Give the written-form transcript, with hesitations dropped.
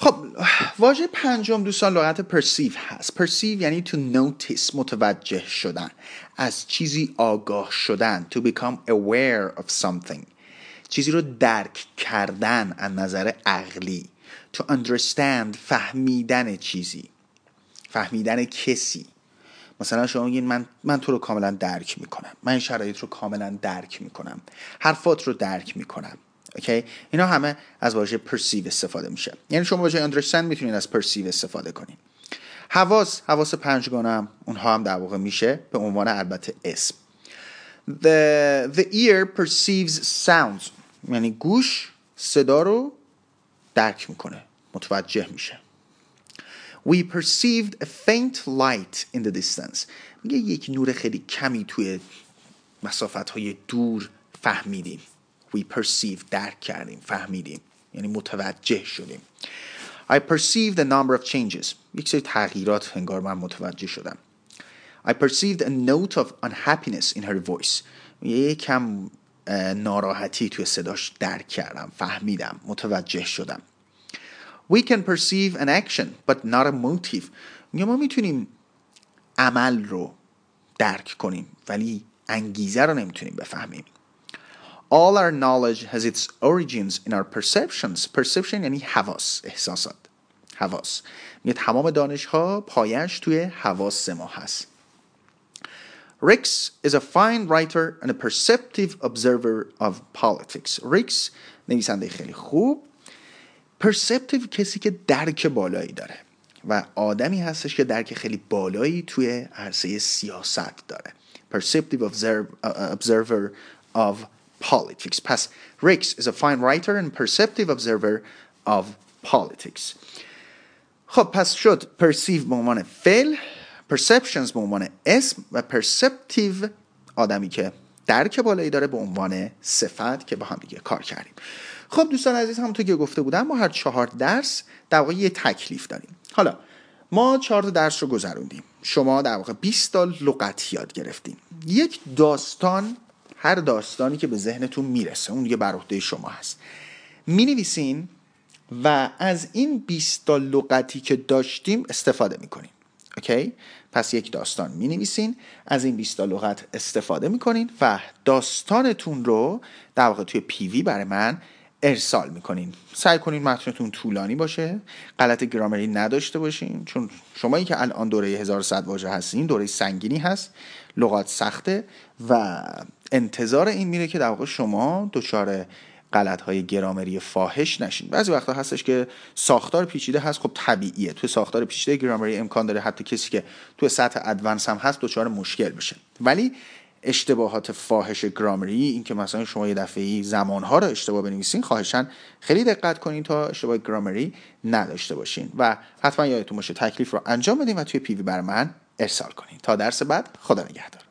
خب واژه پنجم دوستان لغت perceive هست. perceive یعنی to notice، متوجه شدن، از چیزی آگاه شدن. to become aware of something، چیزی رو درک کردن از نظر عقلی. to understand، فهمیدن چیزی، فهمیدن کسی. مثلا شما میگین من تو رو کاملا درک میکنم، من این شرایط رو کاملا درک میکنم، حرفات رو درک میکنم. اوکی، اینا همه از واژه perceive استفاده میشه. یعنی شما واژه understand میتونید از perceive استفاده کنید. حواس پنجگانه هم اونها هم در واقع میشه به عنوان البته اسم. The ear perceives sounds، یعنی گوش صدا رو درک میکنه، متوجه میشه. We perceived a faint light in the distance، میگه یک نور خیلی کمی توی مسافت‌های دور فهمیدیم. We perceived، درک کردیم، فهمیدیم، یعنی متوجه شدیم. I perceived a number of changes، یک سری تغییرات انگار من متوجه شدم. I perceived a note of unhappiness in her voice، یک کم ناراحتی توی صداش درک کردم، فهمیدم، متوجه شدم. We can perceive an action but not a motive، میگه ما میتونیم عمل رو درک کنیم ولی انگیزه رو نمیتونیم بفهمیم. All our knowledge has its origins in our perceptions. Perception یعنی حواس، احساسات، حواس. میگه تمام دانش ها پایش توی حواس ما هست. Rix is a fine writer and a perceptive observer of politics. Rix نویسنده خیلی خوب، perceptive کسی که درک بالایی داره و آدمی هستش که درک خیلی بالایی توی عرصه سیاست داره. Perceptive observer of politics. پس Rix is a fine writer and perceptive observer of politics. خب پس شد perceive به عنوان فعل، perceptions به عنوان اسم و perceptive آدمی که درک بالایی داره به عنوان صفت که با هم دیگه کار کردیم. خب دوستان عزیز، همونطور که گفته بودم ما هر 4 درس در واقع یه تکلیف داریم. حالا ما 4 درس رو گذروندیم، شما در واقع 20 تا لغت یاد گرفتیم. یک داستان، هر داستانی که به ذهنتون میرسه اون دیگه بر عهده شما هست، مینویسین و از این 20 تا لغتی که داشتیم استفاده میکنین. اوکی؟ پس یک داستان مینویسین، از این 20 تا لغت استفاده میکنین و داستانتون رو در واقع توی پیوی برای من ارسال میکنین. سعی کنین متنتون طولانی باشه، غلط گرامری نداشته باشین، چون شمایی که الان دوره 1100 واژه هستین دوره سنگینی هست، لغات سخته و انتظار این میره که در واقع شما دچار غلط‌های گرامری فاحش نشین. بعضی وقتا هستش که ساختار پیچیده هست، خب طبیعیه، تو ساختار پیچیده گرامری امکان داره حتی کسی که تو سطح ادوانس هم هست دچار مشکل بشه. ولی اشتباهات فاحش گرامری، این که مثلا شما یه دفعه‌ای زمانها رو اشتباه بنویسین، خواهشاً خیلی دقت کنین تا اشتباه گرامری نداشته باشین و حتما یادتون باشه تکلیف رو انجام بدین و توی پیوی بر من ارسال کنین. تا درس بعد، خدا نگهدار.